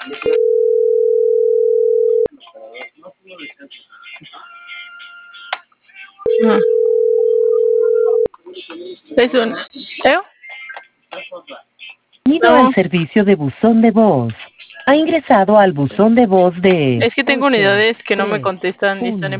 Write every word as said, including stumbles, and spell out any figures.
Ah. Es un... ¿Eh? Bienvenido No. al servicio de buzón de voz. Ha ingresado al buzón de voz de... Es que tengo unidades que no me contestan y están en